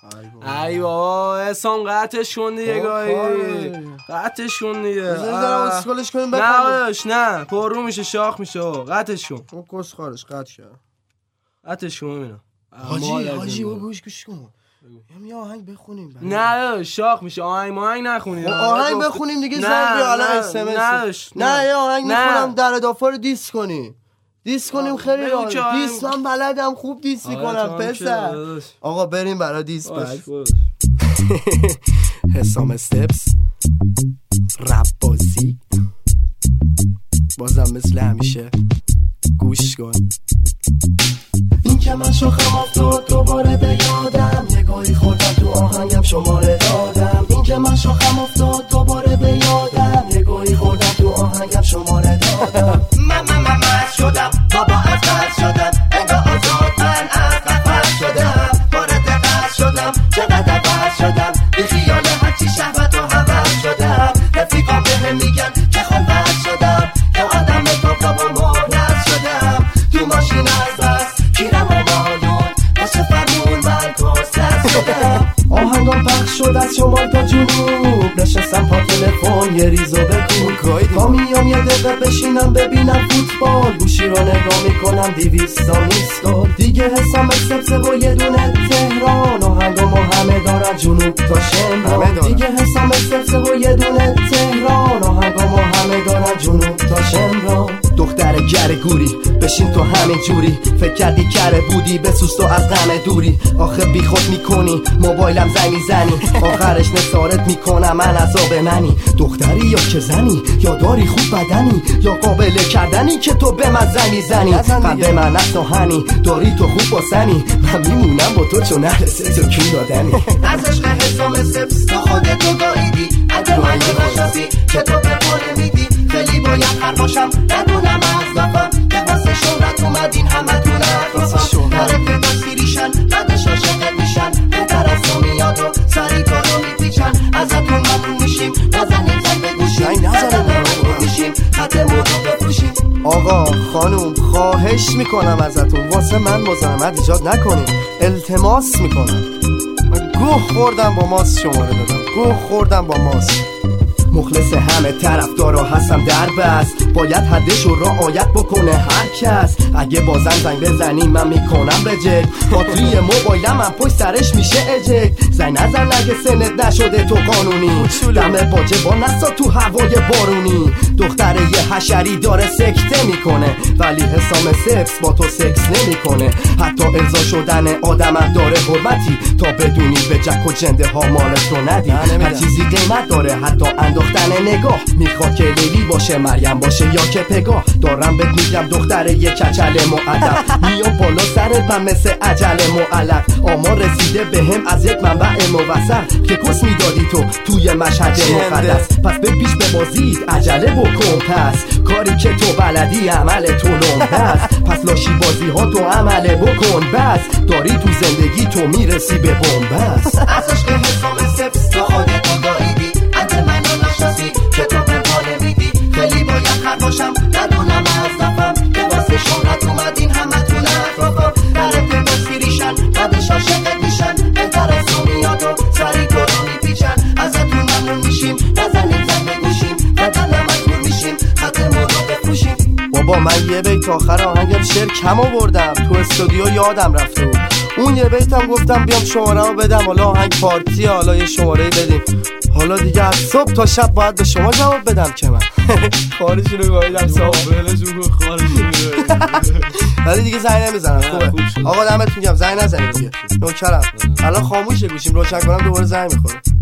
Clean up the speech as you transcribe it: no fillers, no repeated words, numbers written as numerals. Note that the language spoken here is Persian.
ای بابا حسام قطعش کن دیگه گاهی قطعش کن دیگه بذارم اسکلش کنیم نه پررو میشه شاخ میشه قطعش کن اون کس خارش قطع شد قطعش کن ببینم حاجی گوش کن یه آهنگ بخونیم نه شاخ میشه آهنگ نخونیم آهنگ بخونیم دیگه زنگ بیا الان اس ام اس نه یه آهنگ میخونم در اضافه رو دیس کنیم خیلی راحت دیس من بلدم خوب دیس میکنم پسر آقا بریم برای دیس پس حسام استپس رپ بازی بازم مثل همیشه گوش کن این که من شاخم افتاد دوباره به یادم نگاهی خوردم تو آهنگم شماره دادم این که من شاخم افتاد دوباره به یادم نگاهی خوردم تو آهنگم شماره دادم من شدم بابا از قرد شدم انگاه آزاد من از قفل شدم وارد قرد شدم چقدر بر شدم بی خیال هرچی شهوت و حوض شدم رفیقام بهم میگن که خونبر شدم یا آدم تو با مهلت شدم تو ماشین از بس کیرم و بالون واسه فرمون من کسلت شدم آهنگام پخش شد از شمال تا جنوب نشستم پا تلفن یه ریزو بکن تا میام یه دقیقه بشینم ببینم فوتبال گوشی رو نگاه میکنم 200 تا میسکال دیگه حسام استپس و یه دونه تهران آهنگامو همه دارن جنوب تا شمال دیگه حسام استپس و یه دونه تهران آهنگامو همه دارن جنوب تا شمال دختر گر گوری بشین تو همین جوری فکر کردی کره بودی بسوز تو از غم دوری آخه بی خود میکنی موبایلم زنگ میزنی آخرش نثارت میکنم من عذاب منی دختری یا که زنی یا داری خوب بدنی یا قابل کردنی که تو به من زنگ میزنی قلب من از آهنی داری تو خوب باسنی من میمونم با تو چون نرسه تو کی دادنی از عشق حسام استپس تو خودتو گاهیدی اگر من نشناسی که تو به پول میدی خیلی باید هر باشم ندونم از دفم که واسه شهرت اومدین همه تون اطرافم هر پیداسی ریشن بعدش عاشقت میشن بهتر از تو میاد و سری تو رو میپیچن ازتون ممنون میشیم نزنیم زن بگوشیم نزنیم میشیم خط مورد بپوشیم آقا خانوم خواهش میکنم ازتون واسه من مزاحمت ایجاد نکنیم التماس میکنم من گوه خوردم با ماست شماره دادم گوه خوردم با ماست مخلص همه طرفدارا هستم در بست باید حدشو رعایت بکنه هر کس اگه بازم زنگ بزنی من میکنم رجکت باتری موبایلم من پشت سرش میشه اجکت زنگ نزن اگه سنت نشده تو قانونی دم باجه با نسا تو هوای بارونی دختر یه حشری داره سکته میکنه ولی حسام استپس با تو سکس نمیکنه حتی ارضا شدن آدمم داره حرمتی تا بدونی به جک و جنده ها مال تو ندی هر چیزی قیمت داره حتی دختر نگاه میخواد که لیلی باشه مریم باشه یا که پگاه دارم بهت میگم دختر یک کچل مؤدب میام بالا سرت من مثل عجل معلق آمار رسیده بهم از یک منبع موثق که کس میدادی تو توی مشهد مقدس پس بپیش به بازید عجله بکن پس کاری که تو بلدی عمل تو لنبست پس لاشی بازی ها تو عمل بکن بس داری تو زندگی تو میرسی به بنبست از عشق حسام استپس تو خودتو گاهیدی که تو به پاله میدی خیلی باید هر باشم ندونم از دفم که واسه شهرت اومدین همه تون اطرافم در پیداسی ریشن بعدش عاشقت میشن بهتر از تو میاد و سری تو رو میپیچن ازتون ممنون میشیم نزنیم زن بگوشیم بدن مجبور میشیم خط مورد بپوشیم بابا من یه بیت آخر آهنگم شعر کم آوردم تو استودیو یادم رفته بود اون یه بیتم گفتم بیام شماره رو بدم حالا آهنگ پارتی حالا یه شماره بدیم حالا دیگه از صبح تا شب باید به شما جواب بدم که من خارجی رو گاهیدم صبح بلشون خارجی ولی دیگه زنگ نمیزنم خوبه آقا دمت میگم زنگ نزنید دیگه نوکرم الان خاموشه گوشیم روشن کنم دوباره زنگ میخوره